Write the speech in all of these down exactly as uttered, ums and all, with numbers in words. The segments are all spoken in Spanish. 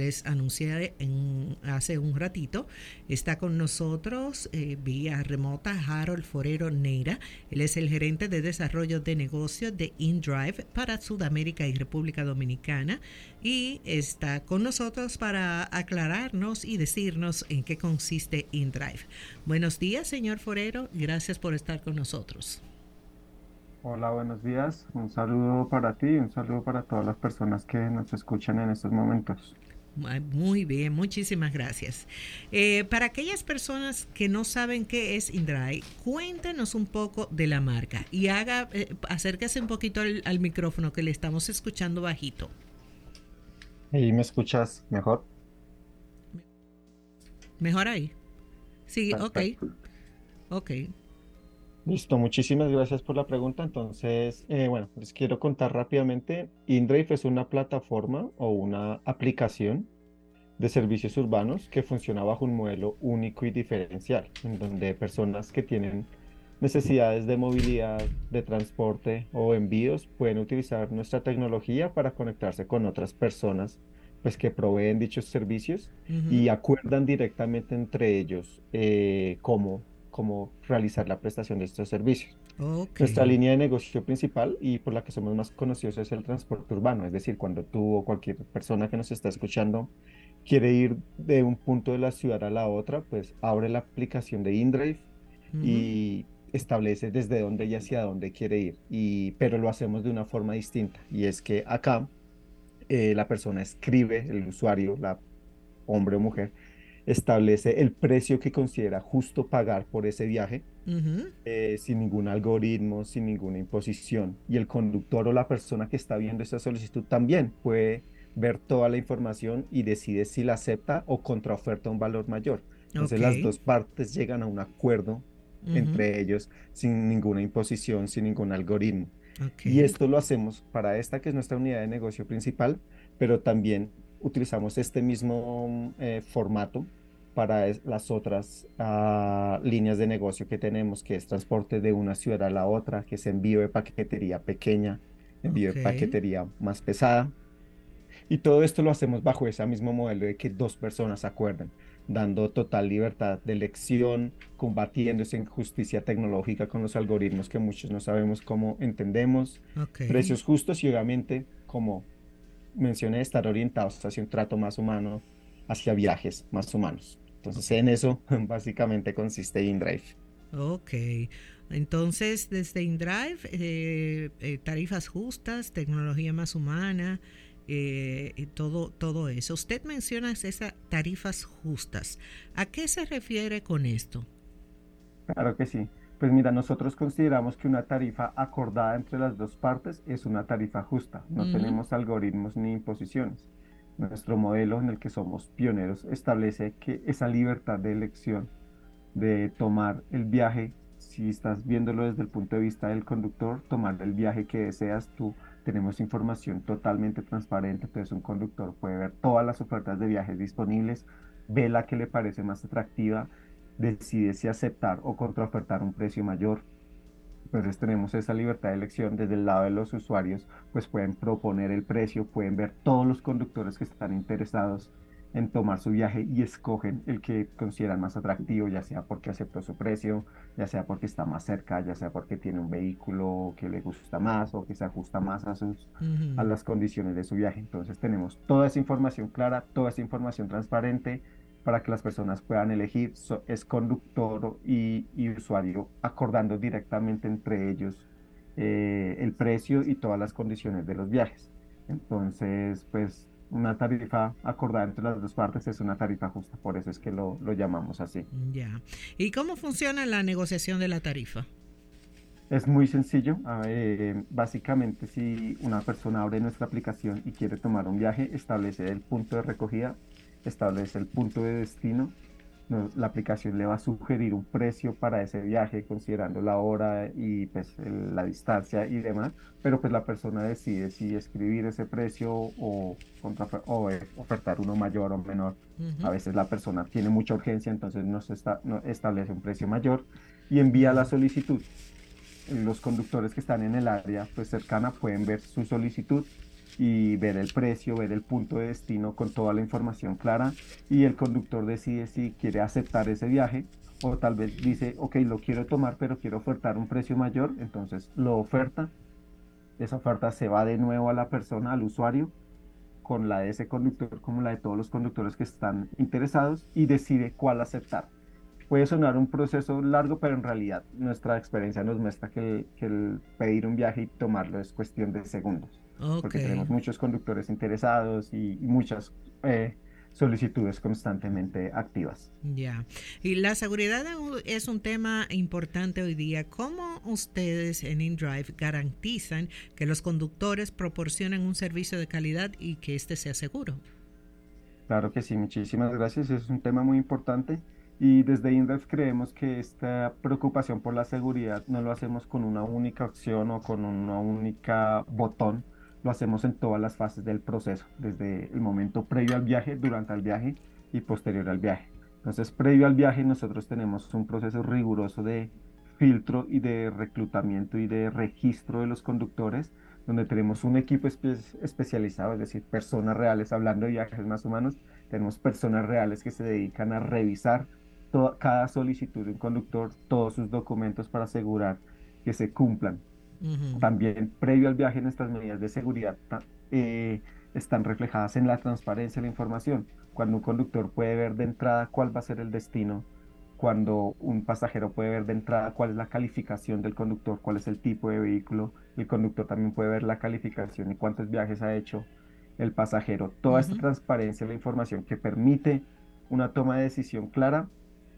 les anuncié en, hace un ratito, está con nosotros eh, vía remota Harold Forero Neira. Él es el gerente de desarrollo de negocios de InDrive para Sudamérica y República Dominicana y está con nosotros para aclararnos y decirnos en qué consiste InDrive. Buenos días, señor Forero. Gracias por estar con nosotros. Hola, buenos días. Un saludo para ti y un saludo para todas las personas que nos escuchan en estos momentos. Muy bien, muchísimas gracias. Eh, para aquellas personas que no saben qué es InDrive, cuéntenos un poco de la marca y haga, eh, acérquese un poquito al, al micrófono que le estamos escuchando bajito. ¿Y me escuchas mejor? Mejor ahí. Sí, ok, Perfecto. ok. Listo, muchísimas gracias por la pregunta. Entonces, eh, bueno, les quiero contar rápidamente. InDrive es una plataforma o una aplicación de servicios urbanos que funciona bajo un modelo único y diferencial, en donde personas que tienen necesidades de movilidad, de transporte o envíos pueden utilizar nuestra tecnología para conectarse con otras personas, pues que proveen dichos servicios y Ujú. acuerdan directamente entre ellos eh, cómo, cómo realizar la prestación de estos servicios. Ok. Nuestra línea de negocio principal y por la que somos más conocidos es el transporte urbano, es decir, cuando tú o cualquier persona que nos está escuchando quiere ir de un punto de la ciudad a la otra, pues abre la aplicación de InDrive Ujú. y establece desde dónde y hacia dónde quiere ir. Y, pero lo hacemos de una forma distinta. Y es que acá eh, la persona escribe, el usuario, la hombre o mujer, establece el precio que considera justo pagar por ese viaje Ujú. eh, sin ningún algoritmo, sin ninguna imposición. Y el conductor o la persona que está viendo esa solicitud también puede ver toda la información y decide si la acepta o contraoferta un valor mayor. Entonces Ok. las dos partes llegan a un acuerdo Ujú. entre ellos sin ninguna imposición, sin ningún algoritmo. Ok. Y esto lo hacemos para esta que es nuestra unidad de negocio principal, pero también utilizamos este mismo eh, formato para es- las otras ah, líneas de negocio que tenemos, que es transporte de una ciudad a la otra, que es envío de paquetería pequeña, envío de Ok. paquetería más pesada. Y todo esto lo hacemos bajo ese mismo modelo de que dos personas acuerdan, dando total libertad de elección, combatiendo esa injusticia tecnológica con los algoritmos que muchos no sabemos cómo entendemos, Ok. precios justos y obviamente, como mencioné, estar orientados hacia un trato más humano, hacia viajes más humanos. Entonces, en eso básicamente consiste InDrive. Ok. Entonces, desde InDrive, eh, eh, tarifas justas, tecnología más humana, eh, y todo, todo eso. Usted menciona esas tarifas justas. ¿A qué se refiere con esto? Claro que sí. Pues mira, nosotros consideramos que una tarifa acordada entre las dos partes es una tarifa justa. No Ujú. tenemos algoritmos ni imposiciones. Nuestro modelo en el que somos pioneros establece que esa libertad de elección de tomar el viaje, si estás viéndolo desde el punto de vista del conductor, tomar el viaje que deseas tú. Tenemos información totalmente transparente, entonces un conductor puede ver todas las ofertas de viajes disponibles, ve la que le parece más atractiva, decide si aceptar o contraofertar un precio mayor. Entonces tenemos esa libertad de elección desde el lado de los usuarios, pues pueden proponer el precio, pueden ver todos los conductores que están interesados en tomar su viaje y escogen el que consideran más atractivo, ya sea porque aceptó su precio, ya sea porque está más cerca, ya sea porque tiene un vehículo que le gusta más o que se ajusta más a sus, a Ujú. las condiciones de su viaje. Entonces tenemos toda esa información clara, toda esa información transparente para que las personas puedan elegir. So- es conductor y, y usuario acordando directamente entre ellos eh, el precio y todas las condiciones de los viajes. Entonces, pues una tarifa acordada entre las dos partes es una tarifa justa, por eso es que lo, lo llamamos así. Ya. ¿Y cómo funciona la negociación de la tarifa? Es muy sencillo. a ver, básicamente, si una persona abre nuestra aplicación y quiere tomar un viaje, establece el punto de recogida, establece el punto de destino. no- La aplicación le va a sugerir un precio para ese viaje, considerando la hora y pues el- la distancia y demás, pero pues la persona decide si escribir ese precio o, contra- o eh, ofertar uno mayor o menor. A Ujú. veces la persona tiene mucha urgencia, entonces nos está, no, establece un precio mayor y envía Ya. la solicitud. Los conductores que están en el área pues cercana pueden ver su solicitud y ver el precio, ver el punto de destino con toda la información clara y el conductor decide si quiere aceptar ese viaje o tal vez dice, ok, lo quiero tomar, pero quiero ofertar un precio mayor, entonces lo oferta, esa oferta se va de nuevo a la persona, al usuario, con la de ese conductor como la de todos los conductores que están interesados y decide cuál aceptar. Puede sonar un proceso largo, pero en realidad nuestra experiencia nos muestra que el, que el pedir un viaje y tomarlo es cuestión de segundos, Ok. porque tenemos muchos conductores interesados y, y muchas eh, solicitudes constantemente activas. Ya. Y la seguridad es un tema importante hoy día. ¿Cómo ustedes en InDrive garantizan que los conductores proporcionen un servicio de calidad y que éste sea seguro? Claro que sí, muchísimas gracias. Es un tema muy importante y desde INDEF creemos que esta preocupación por la seguridad no lo hacemos con una única acción o con una única botón, lo hacemos en todas las fases del proceso, desde el momento previo al viaje, durante el viaje y posterior al viaje. Entonces, previo al viaje nosotros tenemos un proceso riguroso de filtro y de reclutamiento y de registro de los conductores donde tenemos un equipo espe- especializado, es decir, personas reales, hablando de viajes más humanos, tenemos personas reales que se dedican a revisar toda, cada solicitud de un conductor, todos sus documentos para asegurar que se cumplan. Ujú. También, previo al viaje, nuestras medidas de seguridad ta- eh, están reflejadas en la transparencia de la información. Cuando un conductor puede ver de entrada cuál va a ser el destino, cuando un pasajero puede ver de entrada cuál es la calificación del conductor, cuál es el tipo de vehículo, el conductor también puede ver la calificación y cuántos viajes ha hecho el pasajero. Toda esta Ujú. transparencia de la información que permite una toma de decisión clara,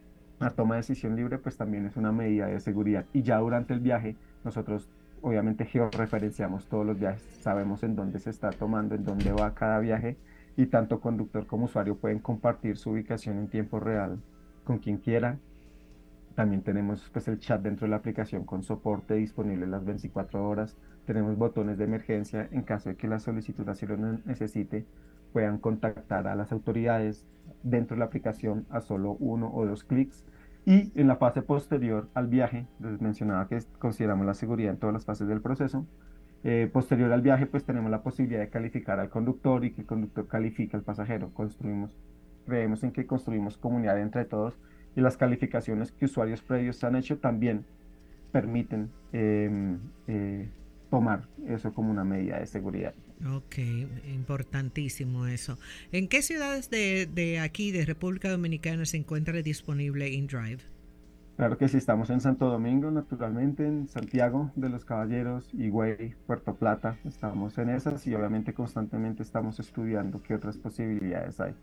la toma de decisión libre, pues también es una medida de seguridad. Y ya durante el viaje, nosotros obviamente georreferenciamos todos los viajes, sabemos en dónde se está tomando, en dónde va cada viaje, y tanto conductor como usuario pueden compartir su ubicación en tiempo real con quien quiera. También tenemos pues el chat dentro de la aplicación con soporte disponible las veinticuatro horas. Tenemos botones de emergencia en caso de que la solicitud así lo ne- necesite. Puedan contactar a las autoridades dentro de la aplicación a solo uno o dos clics. Y en la fase posterior al viaje, les mencionaba que es- consideramos la seguridad en todas las fases del proceso. Eh, posterior al viaje, pues tenemos la posibilidad de calificar al conductor y que el conductor califique al pasajero. Construimos, creemos en que construimos comunidad entre todos y las calificaciones que usuarios previos han hecho también permiten em, eh, tomar eso como una medida de seguridad. Ok, importantísimo eso. ¿En qué ciudades de, de aquí, de República Dominicana, se encuentra disponible InDrive? Claro que sí, estamos en Santo Domingo, naturalmente, en Santiago de los Caballeros, Higüey, Puerto Plata, estamos en esas y obviamente constantemente estamos estudiando qué otras posibilidades hay.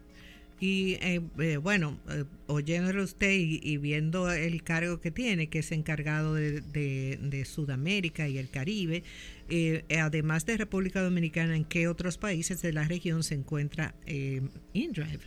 Y eh, eh, bueno, eh, oyéndolo usted y, y viendo el cargo que tiene, que es encargado de, de, de Sudamérica y el Caribe, eh, además de República Dominicana, ¿en qué otros países de la región se encuentra eh, InDrive?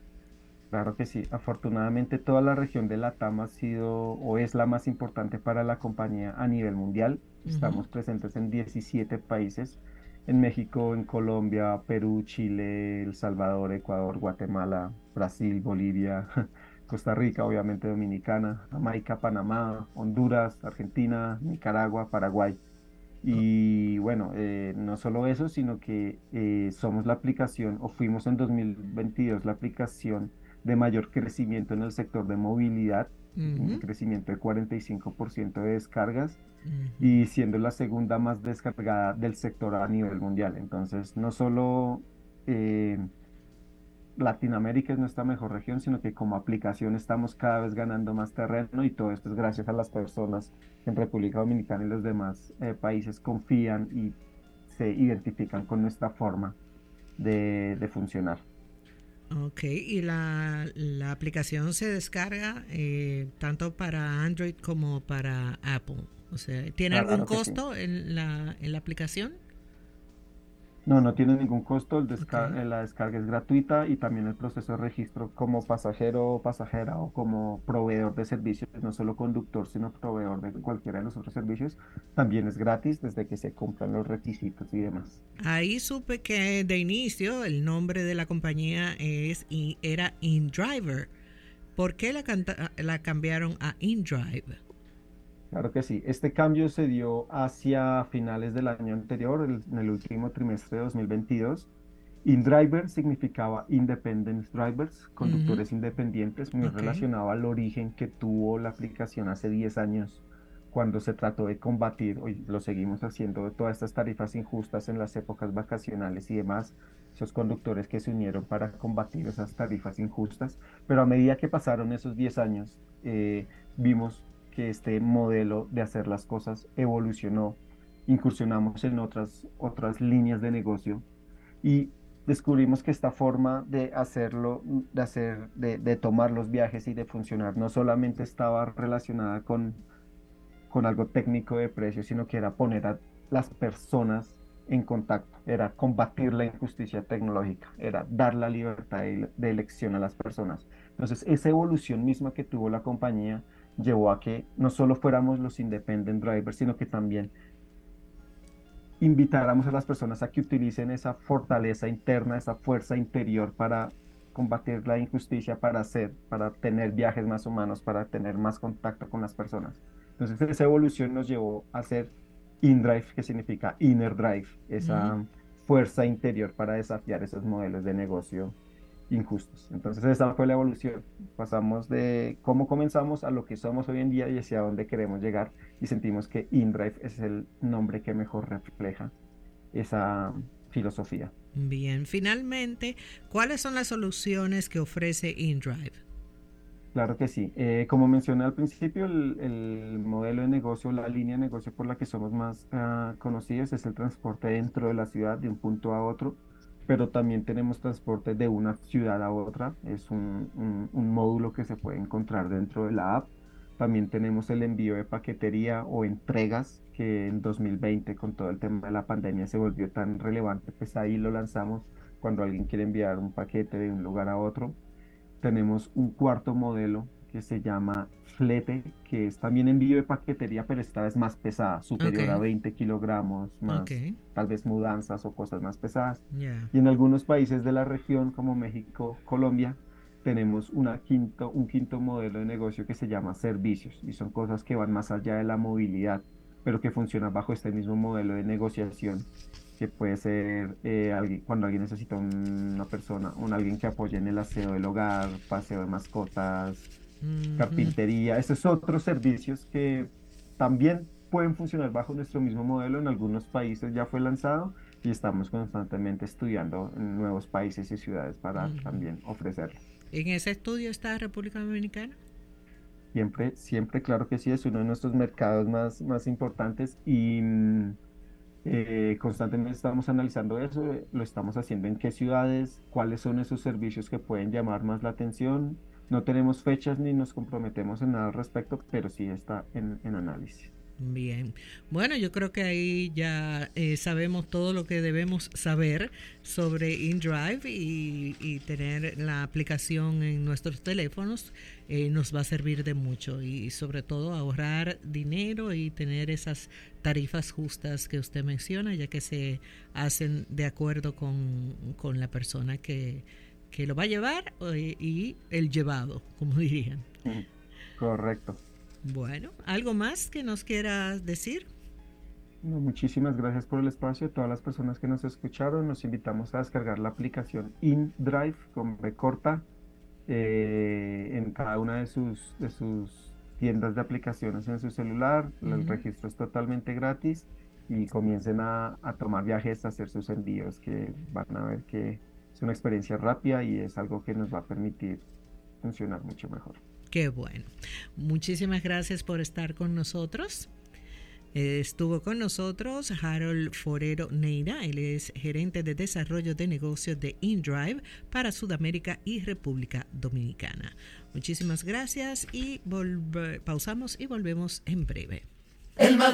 Claro que sí, afortunadamente toda la región de Latam ha sido o es la más importante para la compañía a nivel mundial. Ujú. Estamos presentes en diecisiete países, en México, en Colombia, Perú, Chile, El Salvador, Ecuador, Guatemala, Brasil, Bolivia, Costa Rica, obviamente Dominicana, Jamaica, Panamá, Honduras, Argentina, Nicaragua, Paraguay. Oh, Y bueno, eh, no solo eso, sino que eh, somos la aplicación, o fuimos en dos mil veintidós la aplicación de mayor crecimiento en el sector de movilidad, un ujú, crecimiento de cuarenta y cinco por ciento de descargas ujú. y siendo la segunda más descargada del sector a nivel mundial. Entonces, no solo eh, Latinoamérica es nuestra mejor región, sino que como aplicación estamos cada vez ganando más terreno y todo esto es gracias a las personas que en República Dominicana y los demás eh, países confían y se identifican con nuestra forma de, de funcionar. Ok, y la, la aplicación se descarga eh, tanto para Android como para Apple. O sea, ¿tiene algún Claro que sí. costo en la, en la aplicación? No, no tiene ningún costo, el Ok. desca- eh, la descarga es gratuita y también el proceso de registro como pasajero o pasajera o como proveedor de servicios, no solo conductor, sino proveedor de cualquiera de los otros servicios, también es gratis desde que se cumplan los requisitos y demás. Ahí supe que de inicio el nombre de la compañía es y era InDriver. ¿Por qué la, canta- la cambiaron a InDrive? Claro que sí. Este cambio se dio hacia finales del año anterior, el- en el último trimestre de dos mil veintidós. InDriver significaba Independent Drivers, Ujú. conductores independientes, muy Ok, relacionado al origen que tuvo la aplicación hace diez años, cuando se trató de combatir, hoy lo seguimos haciendo, todas estas tarifas injustas en las épocas vacacionales y demás, esos conductores que se unieron para combatir esas tarifas injustas. Pero a medida que pasaron esos diez años, eh, vimos que este modelo de hacer las cosas evolucionó, incursionamos en otras, otras líneas de negocio y descubrimos que esta forma de hacerlo, de hacer, de, de tomar los viajes y de funcionar, no solamente estaba relacionada con, con algo técnico de precio, sino que era poner a las personas en contacto, era combatir la injusticia tecnológica, era dar la libertad de, de elección a las personas. Entonces, esa evolución misma que tuvo la compañía llevó a que no solo fuéramos los independent drivers, sino que también invitáramos a las personas a que utilicen esa fortaleza interna, esa fuerza interior para combatir la injusticia, para hacer, para tener viajes más humanos, para tener más contacto con las personas. Entonces, esa evolución nos llevó a hacer InDrive, que significa Inner Drive, ujú. esa fuerza interior para desafiar esos modelos de negocio injustos. Entonces, esa fue la evolución. Pasamos de cómo comenzamos a lo que somos hoy en día y hacia dónde queremos llegar y sentimos que InDrive es el nombre que mejor refleja esa filosofía. Bien, finalmente, ¿cuáles son las soluciones que ofrece InDrive? Claro que sí. Eh, como mencioné al principio, el, el modelo de negocio, la línea de negocio por la que somos más ah, conocidos es el transporte dentro de la ciudad, de un punto a otro, pero también tenemos transporte de una ciudad a otra. Es un, un, un módulo que se puede encontrar dentro de la app. También tenemos el envío de paquetería o entregas, que en dos mil veinte, con todo el tema de la pandemia, se volvió tan relevante, pues ahí lo lanzamos cuando alguien quiere enviar un paquete de un lugar a otro. Tenemos un cuarto modelo que se llama flete, que es también envío de paquetería, pero esta vez más pesada, Ok, superior a veinte kilogramos, ok, más tal vez mudanzas o cosas más pesadas. ya. Y en algunos países de la región, como México, Colombia, tenemos una quinto, un quinto modelo de negocio que se llama servicios, y son cosas que van más allá de la movilidad, pero que funcionan bajo este mismo modelo de negociación, que puede ser eh, alguien- cuando alguien necesita un- una persona, un alguien que apoye en el aseo del hogar, paseo de mascotas, Ujú. carpintería. Estos otros servicios que también pueden funcionar bajo nuestro mismo modelo. En algunos países ya fue lanzado y estamos constantemente estudiando en nuevos países y ciudades para Ujú. también ofrecerlo. ¿En ese estudio está República Dominicana? Siempre, siempre, claro que sí, es uno de nuestros mercados más, más importantes y mm, Eh, constantemente estamos analizando eso, eh, lo estamos haciendo en qué ciudades, cuáles son esos servicios que pueden llamar más la atención. No tenemos fechas ni nos comprometemos en nada al respecto, pero sí está en, en análisis. Bien, bueno, yo creo que ahí ya eh, sabemos todo lo que debemos saber sobre InDrive y, y tener la aplicación en nuestros teléfonos eh, nos va a servir de mucho y sobre todo ahorrar dinero y tener esas tarifas justas que usted menciona, ya que se hacen de acuerdo con, con la persona que, que lo va a llevar eh, y el llevado, como dirían. Ujú. Correcto. Bueno, ¿algo más que nos quiera decir? No, muchísimas gracias por el espacio. Todas las personas que nos escucharon, nos invitamos a descargar la aplicación InDrive con B corta eh, en cada una de sus, de sus tiendas de aplicaciones en su celular. El Ujú. registro es totalmente gratis y comiencen a, a tomar viajes, a hacer sus envíos, que van a ver que es una experiencia rápida y es algo que nos va a permitir funcionar mucho mejor. Qué bueno. Muchísimas gracias por estar con nosotros. Eh, Estuvo con nosotros Harold Forero Neira, él es gerente de desarrollo de negocios de InDrive para Sudamérica y República Dominicana. Muchísimas gracias y pausamos y volvemos en breve. El